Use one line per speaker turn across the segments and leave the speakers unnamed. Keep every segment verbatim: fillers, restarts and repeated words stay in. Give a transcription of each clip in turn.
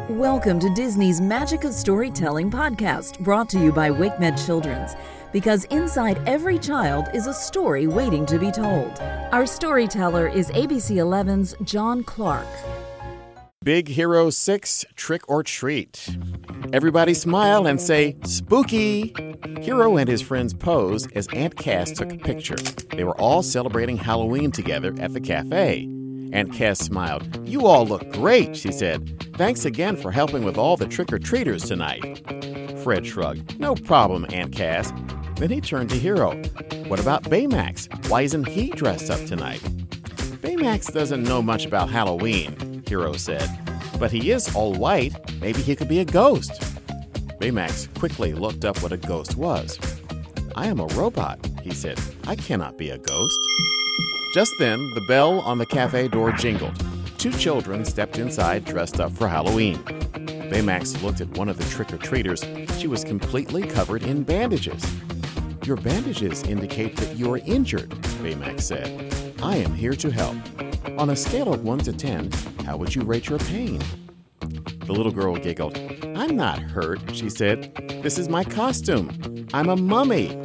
Welcome to Disney's Magic of Storytelling podcast, brought to you by WakeMed Children's. Because inside every child is a story waiting to be told. Our storyteller is A B C eleven's John Clark.
Big Hero six, Trick or Treat. Everybody smile and say, spooky! Hero and his friends pose as Aunt Cass took a picture. They were all celebrating Halloween together at the cafe. Aunt Cass smiled. You all look great, she said. Thanks again for helping with all the trick-or-treaters tonight. Fred shrugged. No problem, Aunt Cass. Then he turned to Hero. What about Baymax? Why isn't he dressed up tonight? Baymax doesn't know much about Halloween, Hero said. But he is all white. Maybe he could be a ghost. Baymax quickly looked up what a ghost was. I am a robot, he said. I cannot be a ghost. Just then, the bell on the cafe door jingled. Two children stepped inside dressed up for Halloween. Baymax looked at one of the trick-or-treaters. She was completely covered in bandages. Your bandages indicate that you are injured, Baymax said. I am here to help. On a scale of one to ten, how would you rate your pain? The little girl giggled. I'm not hurt, she said. This is my costume. I'm a mummy.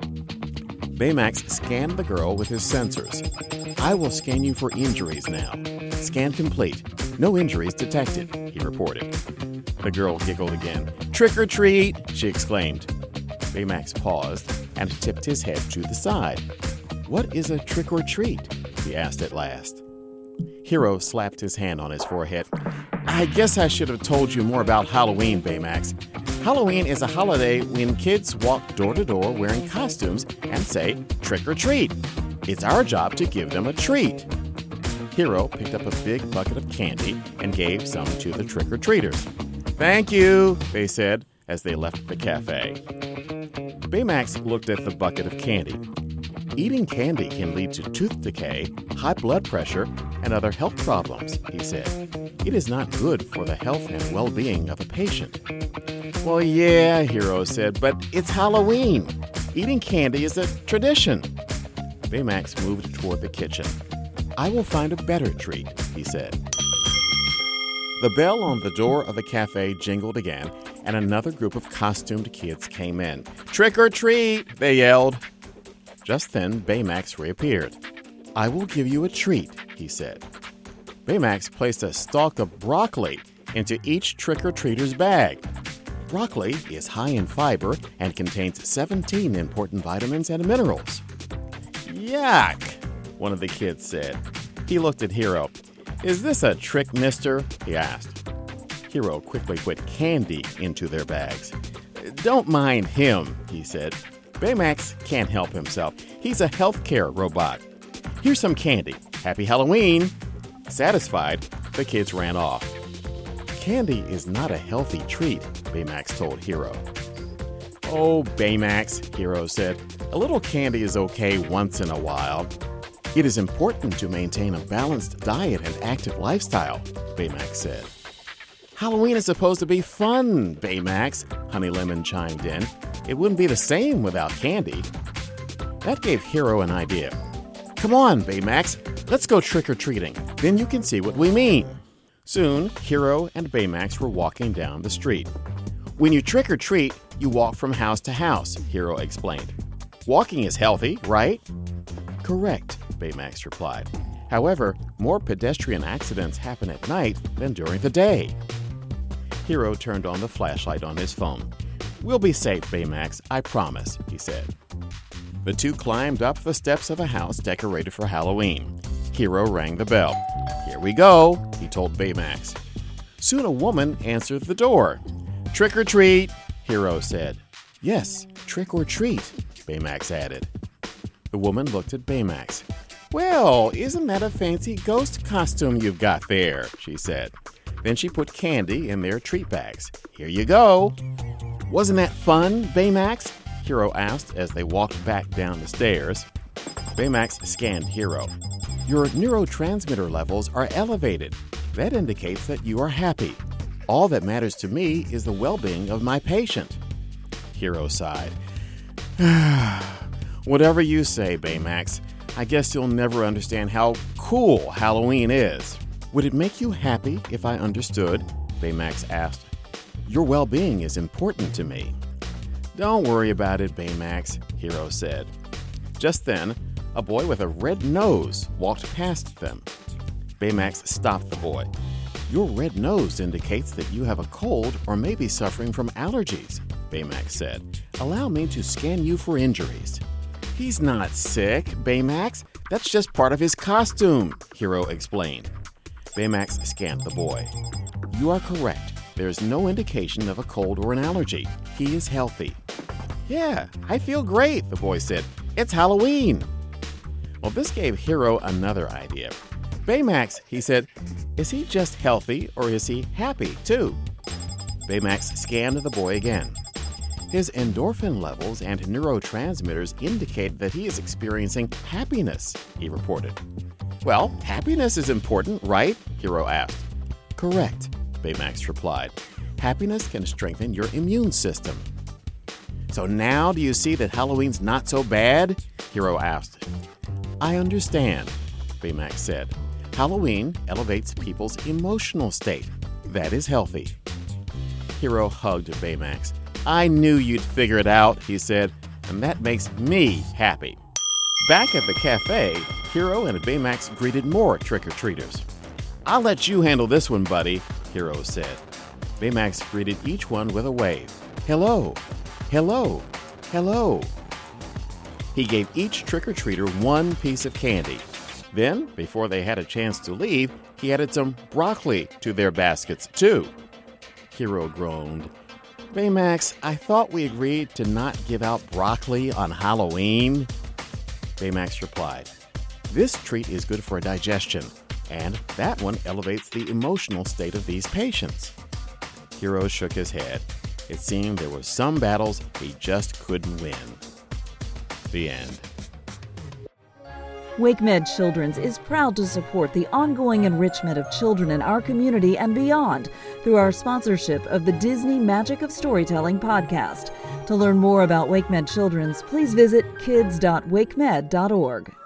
Baymax scanned the girl with his sensors. I will scan you for injuries now. Scan complete. No injuries detected, he reported. The girl giggled again. Trick or treat, she exclaimed. Baymax paused and tipped his head to the side. What is a trick or treat? He asked at last. Hero slapped his hand on his forehead. I guess I should have told you more about Halloween, Baymax. Halloween is a holiday when kids walk door to door wearing costumes and say, trick or treat. It's our job to give them a treat. Hero picked up a big bucket of candy and gave some to the trick-or-treaters. Thank you, they said as they left the cafe. Baymax looked at the bucket of candy. Eating candy can lead to tooth decay, high blood pressure, and other health problems, he said. It is not good for the health and well-being of a patient. Well, yeah, Hero said, but it's Halloween. Eating candy is a tradition. Baymax moved toward the kitchen. I will find a better treat, he said. The bell on the door of the cafe jingled again, and another group of costumed kids came in. Trick or treat, they yelled. Just then, Baymax reappeared. I will give you a treat, he said. Baymax placed a stalk of broccoli into each trick-or-treater's bag. Broccoli is high in fiber and contains seventeen important vitamins and minerals. Yuck, one of the kids said. He looked at Hero. Is this a trick, mister? He asked. Hero quickly put candy into their bags. Don't mind him, he said. Baymax can't help himself. He's a healthcare robot. Here's some candy. Happy Halloween. Satisfied, the kids ran off. Candy is not a healthy treat, Baymax told Hero. Oh, Baymax, Hero said. A little candy is okay once in a while. It is important to maintain a balanced diet and active lifestyle, Baymax said. Halloween is supposed to be fun, Baymax, Honey Lemon chimed in. It wouldn't be the same without candy. That gave Hero an idea. Come on, Baymax, let's go trick-or-treating. Then you can see what we mean. Soon, Hero and Baymax were walking down the street. When you trick-or-treat, you walk from house to house, Hero explained. Walking is healthy, right? Correct, Baymax replied. However, more pedestrian accidents happen at night than during the day. Hero turned on the flashlight on his phone. We'll be safe, Baymax, I promise, he said. The two climbed up the steps of a house decorated for Halloween. Hero rang the bell. Here we go, he told Baymax. Soon a woman answered the door. Trick or treat, Hero said. Yes, trick or treat, Baymax added. The woman looked at Baymax. Well, isn't that a fancy ghost costume you've got there, she said. Then she put candy in their treat bags. Here you go. Wasn't that fun, Baymax? Hero asked as they walked back down the stairs. Baymax scanned Hero. Your neurotransmitter levels are elevated. That indicates that you are happy. All that matters to me is the well-being of my patient. Hero sighed. Whatever you say, Baymax. I guess you'll never understand how cool Halloween is. Would it make you happy if I understood? Baymax asked. Your well-being is important to me. Don't worry about it, Baymax, Hero said. Just then, a boy with a red nose walked past them. Baymax stopped the boy. Your red nose indicates that you have a cold or may be suffering from allergies, Baymax said. Allow me to scan you for injuries. He's not sick, Baymax. That's just part of his costume, Hero explained. Baymax scanned the boy. You are correct. There's no indication of a cold or an allergy. He is healthy. Yeah, I feel great, the boy said. It's Halloween. Well, this gave Hero another idea. Baymax, he said, is he just healthy or is he happy too? Baymax scanned the boy again. His endorphin levels and neurotransmitters indicate that he is experiencing happiness, he reported. Well, happiness is important, right? Hero asked. Correct, Baymax replied. Happiness can strengthen your immune system. So now do you see that Halloween's not so bad? Hero asked. I understand, Baymax said. Halloween elevates people's emotional state. That is healthy. Hero hugged Baymax. I knew you'd figure it out, he said, and that makes me happy. Back at the cafe, Hero and Baymax greeted more trick-or-treaters. I'll let you handle this one, buddy, Hero said. Baymax greeted each one with a wave. Hello, hello, hello. He gave each trick-or-treater one piece of candy. Then, before they had a chance to leave, he added some broccoli to their baskets, too. Hero groaned. Baymax, I thought we agreed to not give out broccoli on Halloween. Baymax replied, this treat is good for digestion, and that one elevates the emotional state of these patients. Hero shook his head. It seemed there were some battles he just couldn't win. The end.
WakeMed Children's is proud to support the ongoing enrichment of children in our community and beyond through our sponsorship of the Disney Magic of Storytelling podcast. To learn more about WakeMed Children's, please visit kids dot wakemed dot org.